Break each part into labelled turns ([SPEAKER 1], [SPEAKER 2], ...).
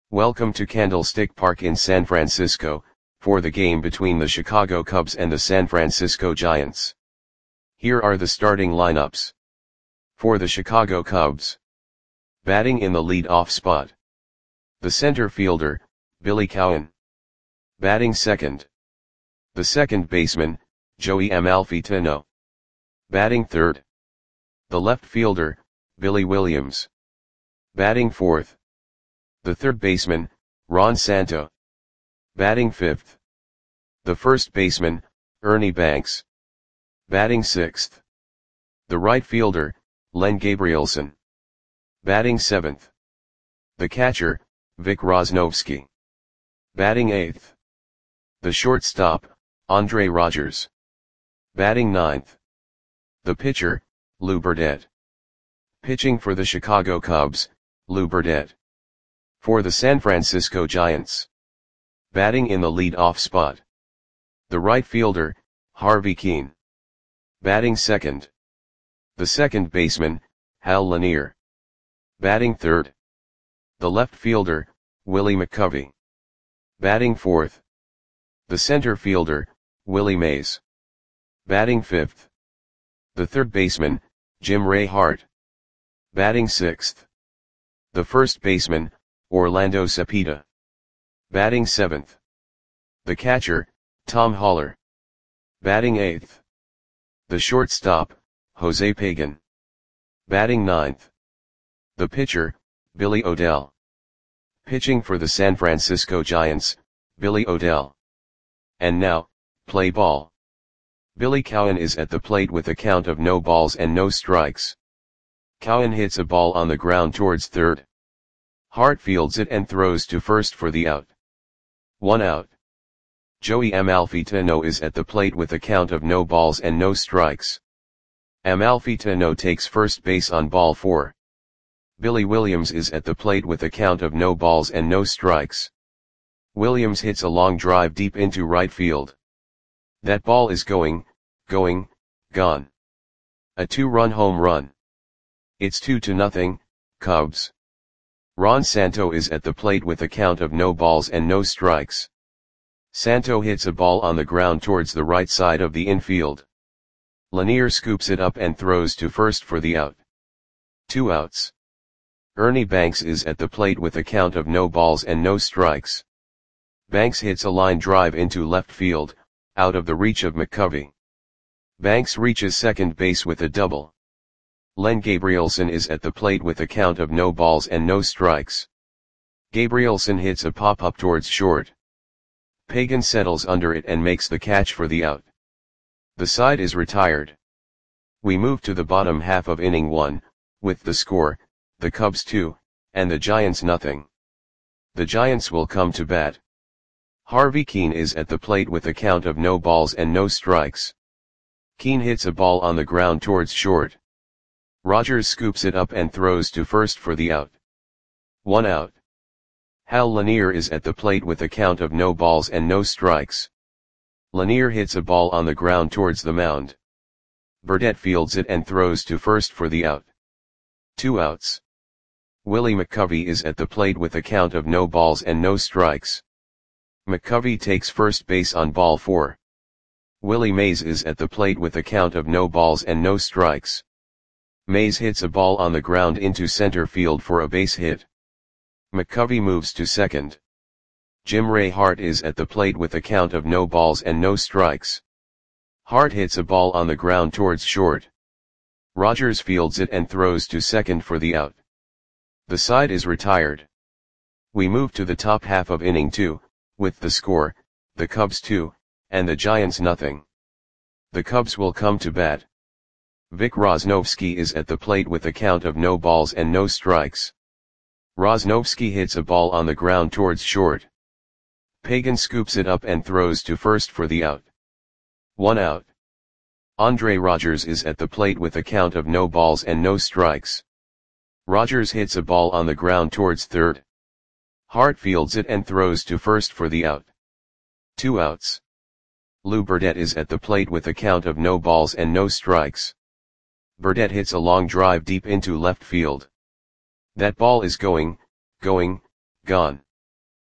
[SPEAKER 1] Welcome to Candlestick Park in San Francisco, for the game between the Chicago Cubs and the San Francisco Giants. Here are the starting lineups. For the Chicago Cubs. Batting in the lead-off spot. The center fielder, Billy Cowan. Batting second. The second baseman, Joey Amalfitano. Batting third. The left fielder, Billy Williams. Batting fourth. The third baseman, Ron Santo. Batting fifth. The first baseman, Ernie Banks. Batting sixth. The right fielder, Len Gabrielson. Batting seventh. The catcher, Vic Rosnovsky. Batting eighth. The shortstop, Andre Rogers. Batting ninth. The pitcher, Lou Burdette. Pitching for the Chicago Cubs, Lou Burdette. For the San Francisco Giants. Batting in the lead-off spot. The right fielder, Harvey Kuenn. Batting second. The second baseman, Hal Lanier. Batting third. The left fielder, Willie McCovey. Batting fourth. The center fielder, Willie Mays. Batting fifth. The third baseman, Jim Ray Hart. Batting sixth. The first baseman, Orlando Cepeda. Batting seventh. The catcher, Tom Haller. Batting eighth. The shortstop, Jose Pagan. Batting ninth. The pitcher, Billy O'Dell. Pitching for the San Francisco Giants, Billy O'Dell. And now, play ball. Billy Cowan is at the plate with a count of no balls and no strikes. Cowan hits a ball on the ground towards third. Hart fields it and throws to first for the out. 1 out. Joey Amalfitano is at the plate with a count of no balls and no strikes. Amalfitano takes first base on ball 4. Billy Williams is at the plate with a count of no balls and no strikes. Williams hits a long drive deep into right field. That ball is gone. A 2-run home run. It's 2-0, Cubs. Ron Santo is at the plate with a count of no balls and no strikes. Santo hits a ball on the ground towards the right side of the infield. Lanier scoops it up and throws to first for the out. 2 outs. Ernie Banks is at the plate with a count of no balls and no strikes. Banks hits a line drive into left field, out of the reach of McCovey. Banks reaches second base with a double. Len Gabrielson is at the plate with a count of no balls and no strikes. Gabrielson hits a pop-up towards short. Pagan settles under it and makes the catch for the out. The side is retired. We move to the bottom half of inning 1, with the score, the Cubs 2, and the Giants nothing. The Giants will come to bat. Harvey Kuenn is at the plate with a count of no balls and no strikes. Kuenn hits a ball on the ground towards short. Rogers scoops it up and throws to first for the out. 1 out. Hal Lanier is at the plate with a count of no balls and no strikes. Lanier hits a ball on the ground towards the mound. Burdette fields it and throws to first for the out. 2 outs. Willie McCovey is at the plate with a count of no balls and no strikes. McCovey takes first base on ball 4. Willie Mays is at the plate with a count of no balls and no strikes. Mays hits a ball on the ground into center field for a base hit. McCovey moves to second. Jim Ray Hart is at the plate with a count of no balls and no strikes. Hart hits a ball on the ground towards short. Rogers fields it and throws to second for the out. The side is retired. We move to the top half of inning 2, with the score, the Cubs 2, and the Giants nothing. The Cubs will come to bat. Vic Rosnovsky is at the plate with a count of no balls and no strikes. Rosnovsky hits a ball on the ground towards short. Pagan scoops it up and throws to first for the out. 1 out. Andre Rogers is at the plate with a count of no balls and no strikes. Rogers hits a ball on the ground towards third. Hart fields it and throws to first for the out. 2 outs. Lou Burdette is at the plate with a count of no balls and no strikes. Burdette hits a long drive deep into left field. That ball is gone.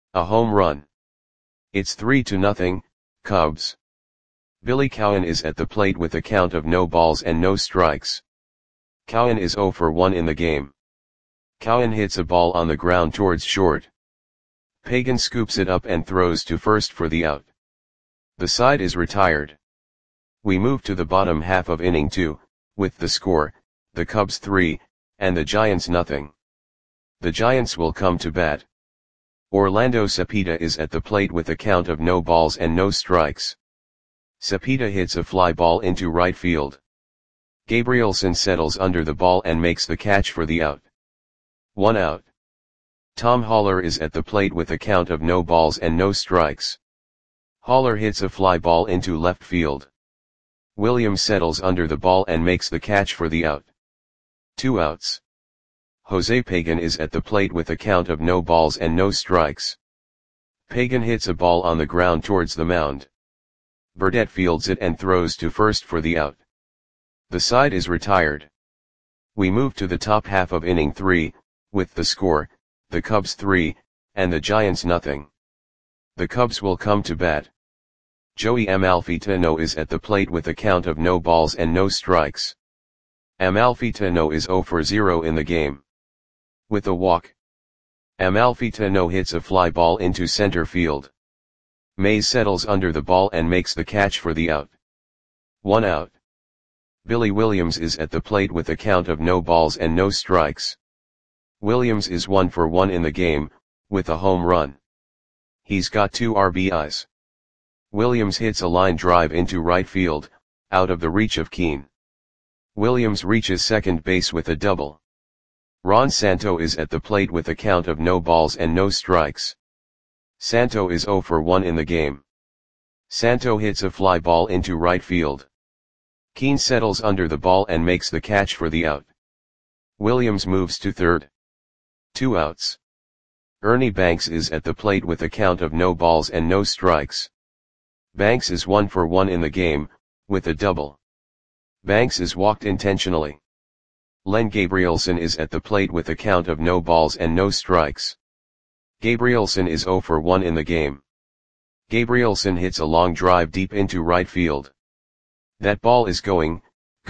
[SPEAKER 1] A home run. It's 3-0, Cubs. Billy Cowan is at the plate with a count of no balls and no strikes. Cowan is 0 for 1 in the game. Cowan hits a ball on the ground towards short. Pagan scoops it up and throws to first for the out. The side is retired. We move to the bottom half of inning 2, with the score, the Cubs 3, and the Giants nothing. The Giants will come to bat. Orlando Cepeda is at the plate with a count of no balls and no strikes. Cepeda hits a fly ball into right field. Gabrielson settles under the ball and makes the catch for the out. 1 out. Tom Haller is at the plate with a count of no balls and no strikes. Haller hits a fly ball into left field. Williams settles under the ball and makes the catch for the out. 2 outs. Jose Pagan is at the plate with a count of no balls and no strikes. Pagan hits a ball on the ground towards the mound. Burdette fields it and throws to first for the out. The side is retired. We move to the top half of inning 3, with the score, the Cubs 3, and the Giants nothing. The Cubs will come to bat. Joey Amalfitano is at the plate with a count of no balls and no strikes. Amalfitano is 0 for 0 in the game. With a walk, Amalfitano hits a fly ball into center field. Mays settles under the ball and makes the catch for the out. 1 out. Billy Williams is at the plate with a count of no balls and no strikes. Williams is 1 for 1 in the game, with a home run. He's got 2 RBIs. Williams hits a line drive into right field, out of the reach of Keane. Williams reaches second base with a double. Ron Santo is at the plate with a count of no balls and no strikes. Santo is 0 for 1 in the game. Santo hits a fly ball into right field. Keane settles under the ball and makes the catch for the out. Williams moves to third. 2 outs. Ernie Banks is at the plate with a count of no balls and no strikes. Banks is 1 for 1 in the game, with a double. Banks is walked intentionally. Len Gabrielson is at the plate with a count of no balls and no strikes. Gabrielson is 0 for 1 in the game. Gabrielson hits a long drive deep into right field. That ball is gone.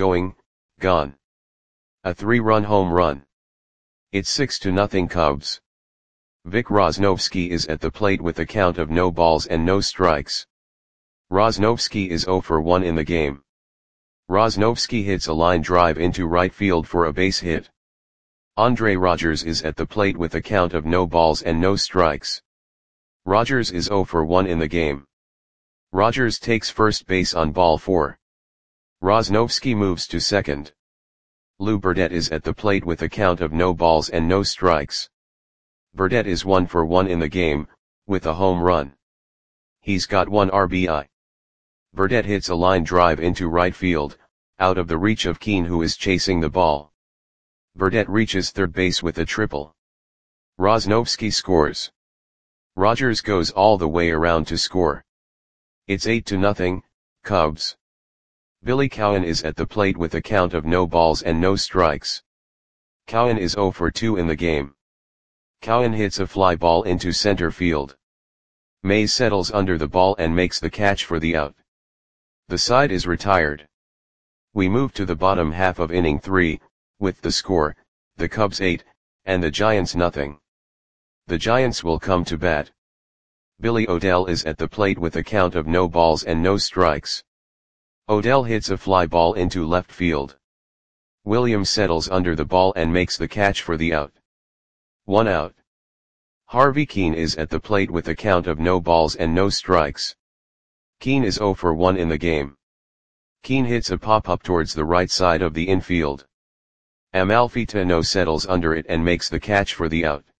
[SPEAKER 1] A 3-run home run. It's 6-0 Cubs. Vic Rosnovsky is at the plate with a count of no balls and no strikes. Rosnovsky is 0 for 1 in the game. Rosnovsky hits a line drive into right field for a base hit. Andre Rogers is at the plate with a count of no balls and no strikes. Rogers is 0 for 1 in the game. Rogers takes first base on ball 4. Rosnovsky moves to second. Lou Burdette is at the plate with a count of no balls and no strikes. Burdette is 1 for 1 in the game, with a home run. He's got 1 RBI. Burdette hits a line drive into right field, out of the reach of Keane who is chasing the ball. Burdette reaches third base with a triple. Rosnovsky scores. Rogers goes all the way around to score. It's 8-0, Cubs. Billy Cowan is at the plate with a count of no balls and no strikes. Cowan is 0 for 2 in the game. Cowan hits a fly ball into center field. Mays settles under the ball and makes the catch for the out. The side is retired. We move to the bottom half of inning 3, with the score, the Cubs 8, and the Giants nothing. The Giants will come to bat. Billy O'Dell is at the plate with a count of no balls and no strikes. O'Dell hits a fly ball into left field. Williams settles under the ball and makes the catch for the out. 1 out. Harvey Keane is at the plate with a count of no balls and no strikes. Keane is 0 for 1 in the game. Keane hits a pop-up towards the right side of the infield. Amalfitano settles under it and makes the catch for the out.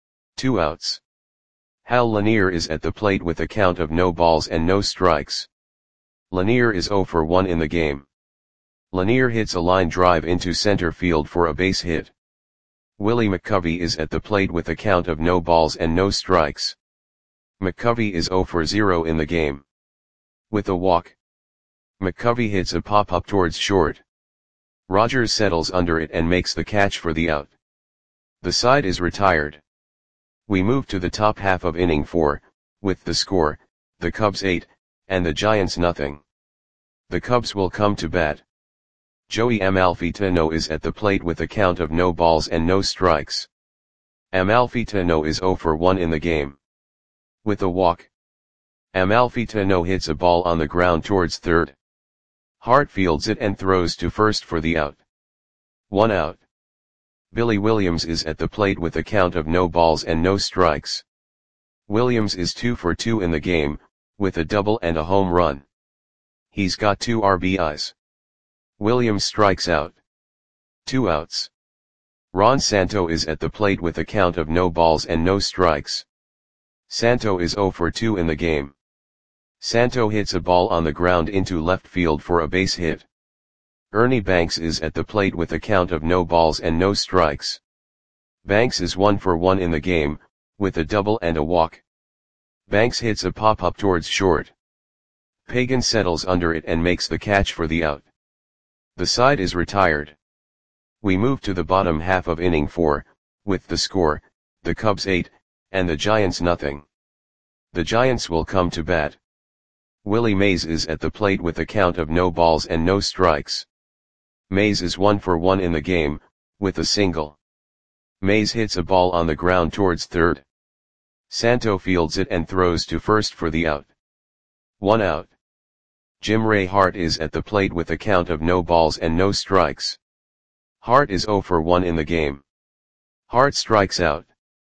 [SPEAKER 1] 2 outs. Hal Lanier is at the plate with a count of no balls and no strikes. Lanier is 0 for 1 in the game. Lanier hits a line drive into center field for a base hit. Willie McCovey is at the plate with a count of no balls and no strikes. McCovey is 0 for 0 in the game. With a walk, McCovey hits a pop-up towards short. Rogers settles under it and makes the catch for the out. The side is retired. We move to the top half of inning 4, with the score, the Cubs 8, and the Giants nothing. The Cubs will come to bat. Joey Amalfitano is at the plate with a count of no balls and no strikes. Amalfitano is 0 for 1 in the game. With a walk, Amalfitano hits a ball on the ground towards third. Hart fields it and throws to first for the out. 1 out. Billy Williams is at the plate with a count of no balls and no strikes. Williams is 2 for 2 in the game, with a double and a home run. He's got 2 RBIs. Williams strikes out. 2 outs. Ron Santo is at the plate with a count of no balls and no strikes. Santo is 0 for 2 in the game. Santo hits a ball on the ground into left field for a base hit. Ernie Banks is at the plate with a count of no balls and no strikes. Banks is 1 for 1 in the game, with a double and a walk. Banks hits a pop-up towards short. Pagan settles under it and makes the catch for the out. The side is retired. We move to the bottom half of inning 4, with the score, the Cubs 8, and the Giants nothing. The Giants will come to bat. Willie Mays is at the plate with a count of no balls and no strikes. Mays is 1 for 1 in the game, with a single. Mays hits a ball on the ground towards third. Santo fields it and throws to first for the out. 1 out. Jim Ray Hart is at the plate with a count of no balls and no strikes. Hart is 0 for 1 in the game. Hart strikes out.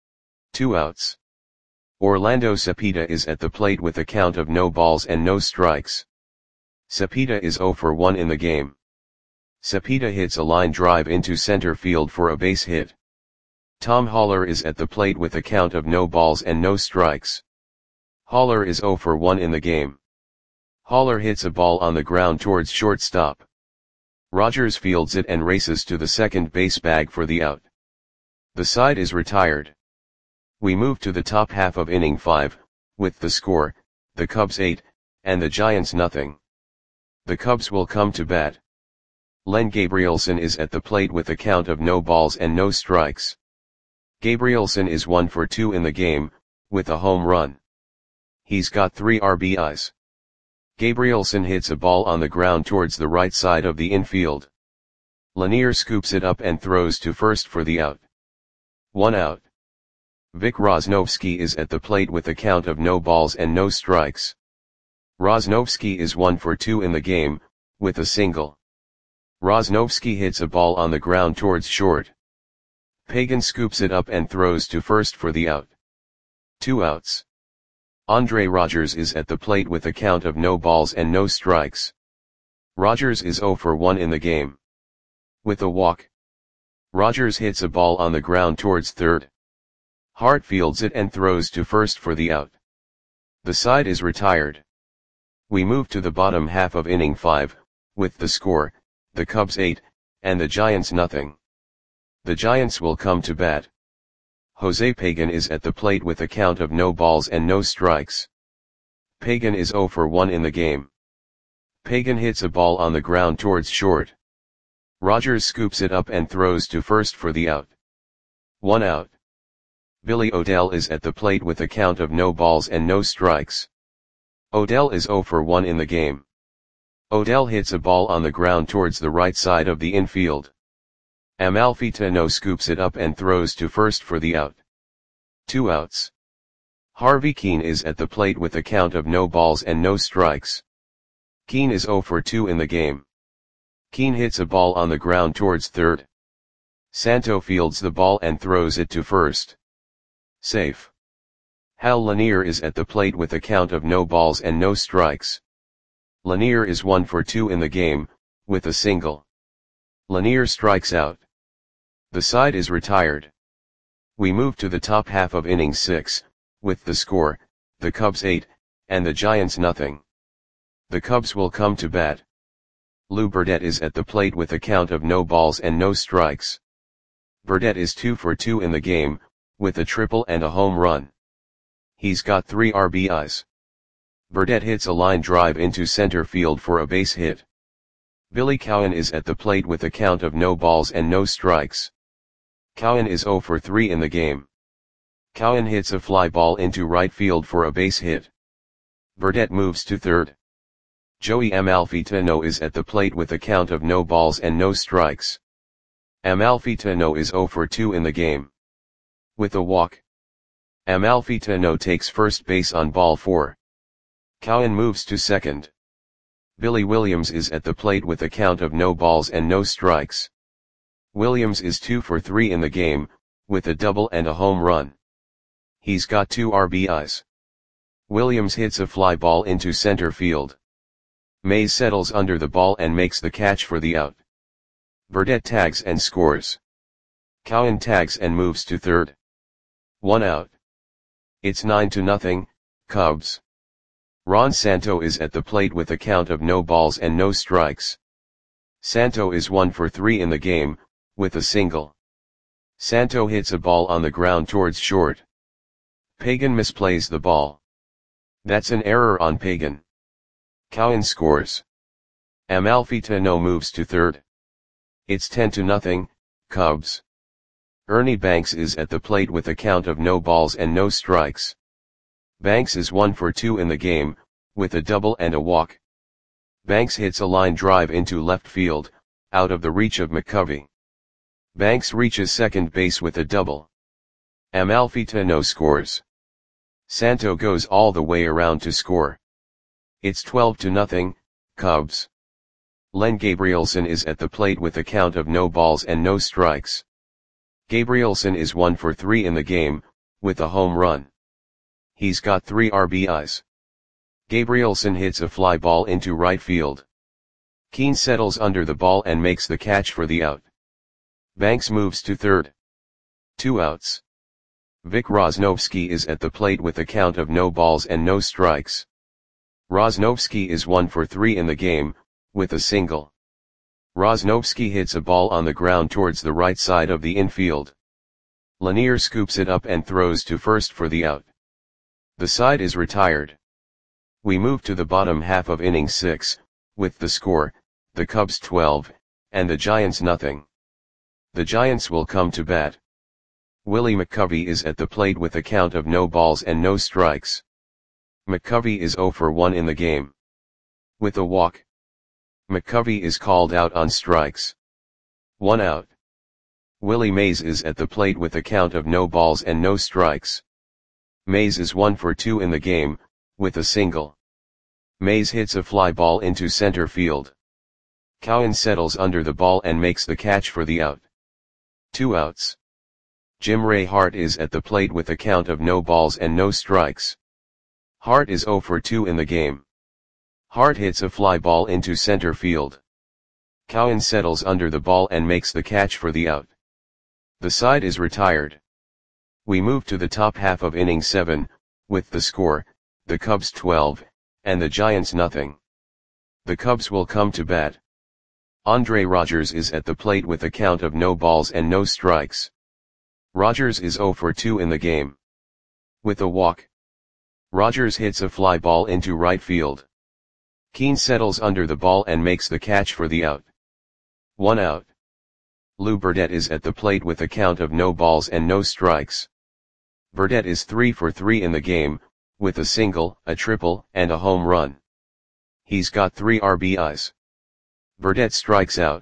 [SPEAKER 1] 2 outs. Orlando Cepeda is at the plate with a count of no balls and no strikes. Cepeda is 0 for 1 in the game. Cepeda hits a line drive into center field for a base hit. Tom Haller is at the plate with a count of no balls and no strikes. Haller is 0 for 1 in the game. Haller hits a ball on the ground towards shortstop. Rogers fields it and races to the second base bag for the out. The side is retired. We move to the top half of inning 5, with the score, the Cubs 8, and the Giants nothing. The Cubs will come to bat. Len Gabrielson is at the plate with a count of no balls and no strikes. Gabrielson is 1 for 2 in the game, with a home run. He's got 3 RBIs. Gabrielson hits a ball on the ground towards the right side of the infield. Lanier scoops it up and throws to first for the out. 1 out. Vic Rosnovsky is at the plate with a count of no balls and no strikes. Rosnovsky is 1 for 2 in the game, with a single. Rosnovsky hits a ball on the ground towards short. Pagan scoops it up and throws to first for the out. 2 outs. Andre Rogers is at the plate with a count of no balls and no strikes. Rogers is 0 for 1 in the game. With a walk, Rogers hits a ball on the ground towards third. Hart fields it and throws to first for the out. The side is retired. We move to the bottom half of inning 5, with the score, the Cubs 8, and the Giants nothing. The Giants will come to bat. Jose Pagan is at the plate with a count of no balls and no strikes. Pagan is 0 for 1 in the game. Pagan hits a ball on the ground towards short. Rogers scoops it up and throws to first for the out. 1 out. Billy Odell is at the plate with a count of no balls and no strikes. Odell is 0 for 1 in the game. Odell hits a ball on the ground towards the right side of the infield. Amalfitano scoops it up and throws to first for the out. 2 outs. Harvey Keene is at the plate with a count of no balls and no strikes. Keene is 0 for 2 in the game. Keene hits a ball on the ground towards third. Santo fields the ball and throws it to first. Safe. Hal Lanier is at the plate with a count of no balls and no strikes. Lanier is 1 for 2 in the game, with a single. Lanier strikes out. The side is retired. We move to the top half of inning 6, with the score, the Cubs 8, and the Giants nothing. The Cubs will come to bat. Lou Burdette is at the plate with a count of no balls and no strikes. Burdette is 2 for 2 in the game, with a triple and a home run. He's got 3 RBIs. Burdette hits a line drive into center field for a base hit. Billy Cowan is at the plate with a count of no balls and no strikes. Cowan is 0 for 3 in the game. Cowan hits a fly ball into right field for a base hit. Burdette moves to third. Joey Amalfitano is at the plate with a count of no balls and no strikes. Amalfitano is 0 for 2 in the game. With a walk, Amalfitano takes first base on ball 4. Cowan moves to second. Billy Williams is at the plate with a count of no balls and no strikes. Williams is 2 for 3 in the game, with a double and a home run. He's got 2 RBIs. Williams hits a fly ball into center field. Mays settles under the ball and makes the catch for the out. Burdette tags and scores. Cowan tags and moves to third. 1 out. It's 9-0, Cubs. Ron Santo is at the plate with a count of no balls and no strikes. Santo is 1 for 3 in the game, with a single. Santo hits a ball on the ground towards short. Pagan misplays the ball. That's an error on Pagan. Cowan scores. Amalfitano moves to third. It's 10-0, Cubs. Ernie Banks is at the plate with a count of no balls and no strikes. Banks is 1 for 2 in the game, with a double and a walk. Banks hits a line drive into left field, out of the reach of McCovey. Banks reaches second base with a double. Amalfitano scores. Santo goes all the way around to score. It's 12-0, Cubs. Len Gabrielson is at the plate with a count of no balls and no strikes. Gabrielson is 1 for 3 in the game, with a home run. He's got 3 RBIs. Gabrielson hits a fly ball into right field. Keane settles under the ball and makes the catch for the out. Banks moves to third. 2 outs. Vic Rosnovsky is at the plate with a count of no balls and no strikes. Rosnovsky is 1 for 3 in the game, with a single. Rosnovsky hits a ball on the ground towards the right side of the infield. Lanier scoops it up and throws to first for the out. The side is retired. We move to the bottom half of inning 6, with the score, the Cubs 12, and the Giants nothing. The Giants will come to bat. Willie McCovey is at the plate with a count of no balls and no strikes. McCovey is 0 for 1 in the game. With a walk, McCovey is called out on strikes. 1 out. Willie Mays is at the plate with a count of no balls and no strikes. Mays is 1 for 2 in the game, with a single. Mays hits a fly ball into center field. Cowan settles under the ball and makes the catch for the out. 2 outs. Jim Ray Hart is at the plate with a count of no balls and no strikes. Hart is 0 for 2 in the game. Hart hits a fly ball into center field. Cowan settles under the ball and makes the catch for the out. The side is retired. We move to the top half of inning 7, with the score, the Cubs 12, and the Giants nothing. The Cubs will come to bat. Andre Rogers is at the plate with a count of no balls and no strikes. Rogers is 0 for 2 in the game. With a walk, Rogers hits a fly ball into right field. Keane settles under the ball and makes the catch for the out. 1 out. Lou Burdette is at the plate with a count of no balls and no strikes. Burdette is 3 for 3 in the game, with a single, a triple, and a home run. He's got 3 RBIs. Burdette strikes out.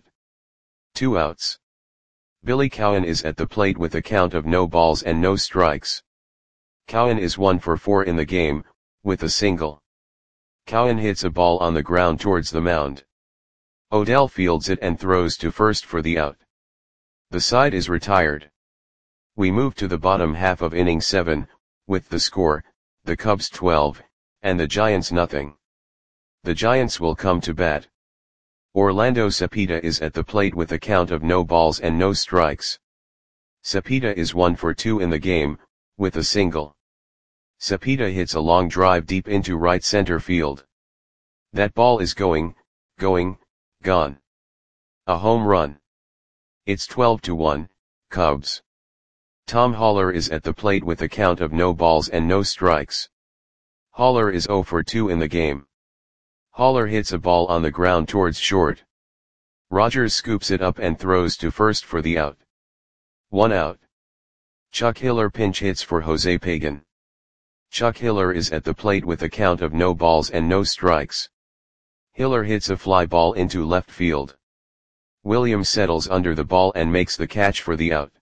[SPEAKER 1] 2 outs. Billy Cowan is at the plate with a count of no balls and no strikes. Cowan is 1 for 4 in the game, with a single. Cowan hits a ball on the ground towards the mound. Odell fields it and throws to first for the out. The side is retired. We move to the bottom half of inning 7, with the score, the Cubs 12, and the Giants nothing. The Giants will come to bat. Orlando Cepeda is at the plate with a count of no balls and no strikes. Cepeda is 1 for 2 in the game, with a single. Cepeda hits a long drive deep into right center field. That ball is gone. A home run. It's 12-1, Cubs. Tom Haller is at the plate with a count of no balls and no strikes. Haller is 0 for 2 in the game. Haller hits a ball on the ground towards short. Rogers scoops it up and throws to first for the out. 1 out. Chuck Hiller pinch hits for Jose Pagan. Chuck Hiller is at the plate with a count of no balls and no strikes. Hiller hits a fly ball into left field. Williams settles under the ball and makes the catch for the out.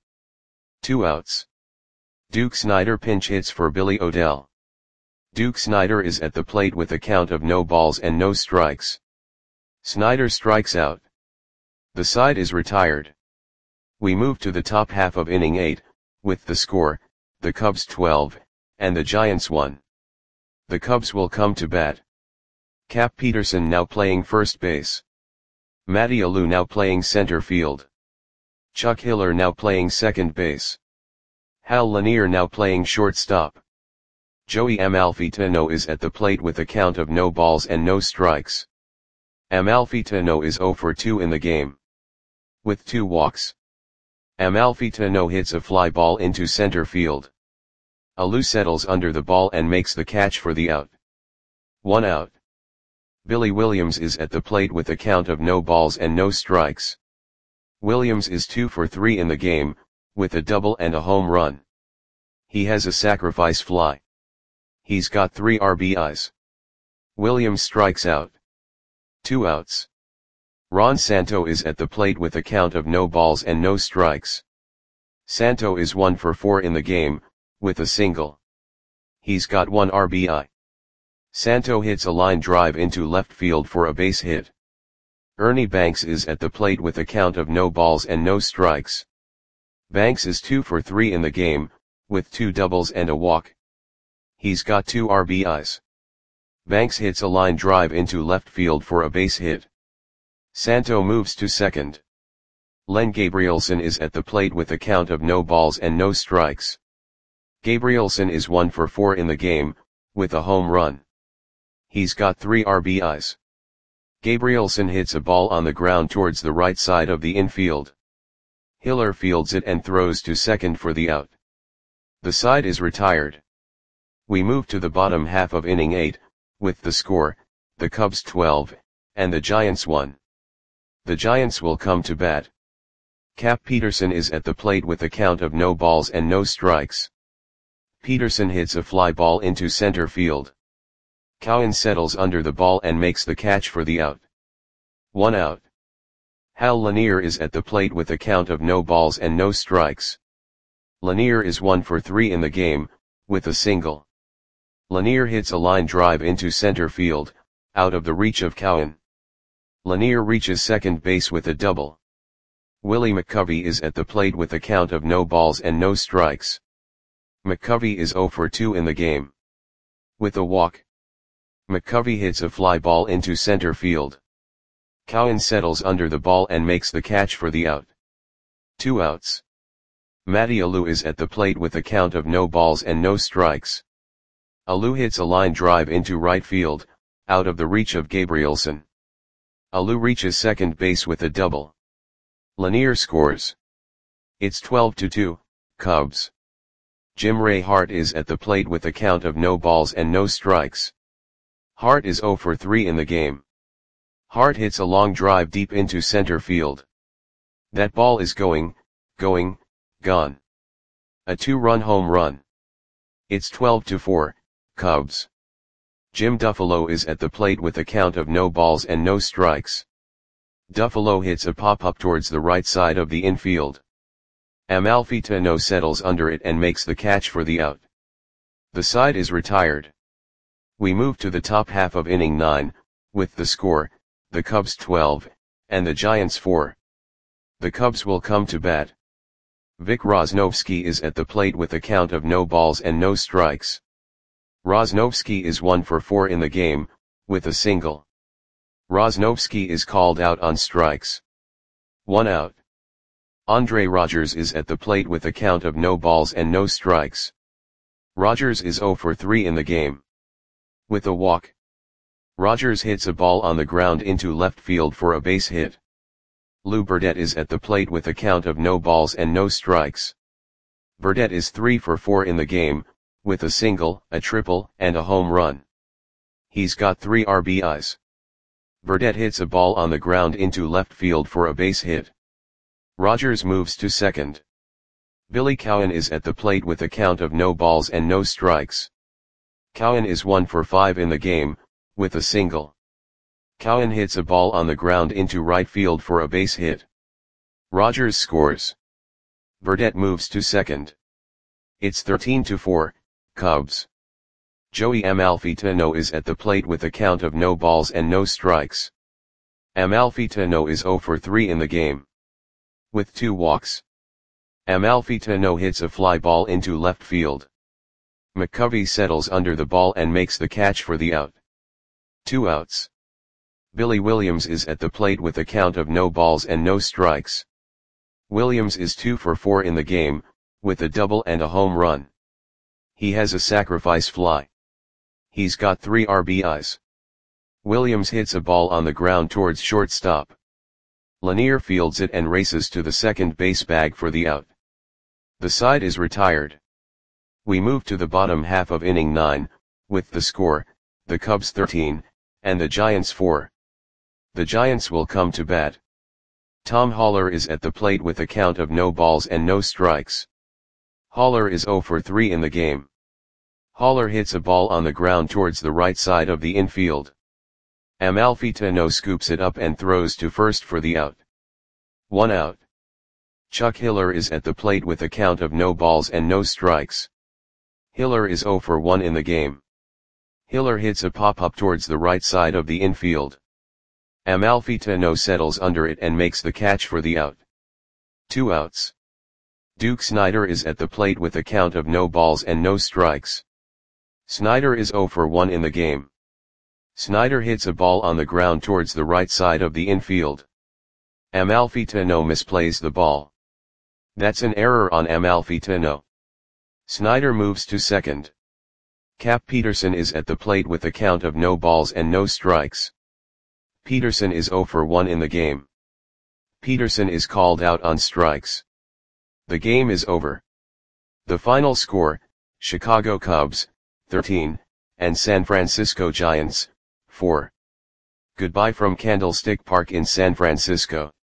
[SPEAKER 1] 2 outs. Duke Snider pinch hits for Billy O'Dell. Duke Snider is at the plate with a count of no balls and no strikes. Snider strikes out. The side is retired. We move to the top half of inning 8, with the score, the Cubs 12, and the Giants 1. The Cubs will come to bat. Cap Peterson now playing first base. Matty Alou now playing center field. Chuck Hiller now playing second base. Hal Lanier now playing shortstop. Joey Amalfitano is at the plate with a count of no balls and no strikes. Amalfitano is 0 for 2 in the game, with 2 walks. Amalfitano hits a fly ball into center field. Alou settles under the ball and makes the catch for the out. 1 out. Billy Williams is at the plate with a count of no balls and no strikes. Williams is 2 for 3 in the game, with a double and a home run. He has a sacrifice fly. He's got 3 RBIs. Williams strikes out. 2 outs. Ron Santo is at the plate with a count of no balls and no strikes. Santo is 1 for 4 in the game, with a single. He's got 1 RBI. Santo hits a line drive into left field for a base hit. Ernie Banks is at the plate with a count of no balls and no strikes. Banks is 2 for 3 in the game, with 2 doubles and a walk. He's got 2 RBIs. Banks hits a line drive into left field for a base hit. Santo moves to second. Len Gabrielson is at the plate with a count of no balls and no strikes. Gabrielson is 1 for 4 in the game, with a home run. He's got 3 RBIs. Gabrielson hits a ball on the ground towards the right side of the infield. Hiller fields it and throws to second for the out. The side is retired. We move to the bottom half of inning 8, with the score, the Cubs 12, and the Giants 1. The Giants will come to bat. Cap Peterson is at the plate with a count of no balls and no strikes. Peterson hits a fly ball into center field. Cowan settles under the ball and makes the catch for the out. 1 out. Hal Lanier is at the plate with a count of no balls and no strikes. Lanier is 1 for 3 in the game, with a single. Lanier hits a line drive into center field, out of the reach of Cowan. Lanier reaches second base with a double. Willie McCovey is at the plate with a count of no balls and no strikes. McCovey is 0 for 2 in the game, with a walk. McCovey hits a fly ball into center field. Cowan settles under the ball and makes the catch for the out. 2 outs. Matty Alou is at the plate with a count of no balls and no strikes. Alou hits a line drive into right field, out of the reach of Gabrielson. Alou reaches second base with a double. Lanier scores. It's 12-2, Cubs. Jim Ray Hart is at the plate with a count of no balls and no strikes. Hart is 0 for 3 in the game. Hart hits a long drive deep into center field. That ball is gone. A 2-run home run. It's 12-4, Cubs. Jim Duffalo is at the plate with a count of no balls and no strikes. Duffalo hits a pop-up towards the right side of the infield. Amalfitano settles under it and makes the catch for the out. The side is retired. We move to the top half of inning 9, with the score, the Cubs 12, and the Giants 4. The Cubs will come to bat. Vic Rosnovsky is at the plate with a count of no balls and no strikes. Rosnovsky is 1 for 4 in the game, with a single. Rosnovsky is called out on strikes. 1 out. Andre Rogers is at the plate with a count of no balls and no strikes. Rogers is 0 for 3 in the game, with a walk. Rogers hits a ball on the ground into left field for a base hit. Lou Burdette is at the plate with a count of no balls and no strikes. Burdette is 3 for 4 in the game, with a single, a triple, and a home run. He's got 3 RBIs. Burdette hits a ball on the ground into left field for a base hit. Rogers moves to second. Billy Cowan is at the plate with a count of no balls and no strikes. Cowan is 1 for 5 in the game, with a single. Cowan hits a ball on the ground into right field for a base hit. Rogers scores. Burdette moves to second. It's 13-4, Cubs. Joey Amalfitano is at the plate with a count of no balls and no strikes. Amalfitano is 0 for 3 in the game, with 2 walks. Amalfitano hits a fly ball into left field. McCovey settles under the ball and makes the catch for the out. 2 outs. Billy Williams is at the plate with a count of no balls and no strikes. Williams is 2 for 4 in the game, with a double and a home run. He has a sacrifice fly. He's got 3 RBIs. Williams hits a ball on the ground towards shortstop. Lanier fields it and races to the second base bag for the out. The side is retired. We move to the bottom half of inning 9, with the score, the Cubs 13, and the Giants 4. The Giants will come to bat. Tom Haller is at the plate with a count of no balls and no strikes. Haller is 0 for 3 in the game. Haller hits a ball on the ground towards the right side of the infield. Amalfitano scoops it up and throws to first for the out. 1 out. Chuck Hiller is at the plate with a count of no balls and no strikes. Hiller is 0 for 1 in the game. Hiller hits a pop-up towards the right side of the infield. Amalfitano settles under it and makes the catch for the out. 2 outs. Duke Snider is at the plate with a count of no balls and no strikes. Snider is 0 for 1 in the game. Snider hits a ball on the ground towards the right side of the infield. Amalfitano misplays the ball. That's an error on Amalfitano. Snider moves to second. Cap Peterson is at the plate with a count of no balls and no strikes. Peterson is 0 for 1 in the game. Peterson is called out on strikes. The game is over. The final score, Chicago Cubs, 13, and San Francisco Giants, 4. Goodbye from Candlestick Park in San Francisco.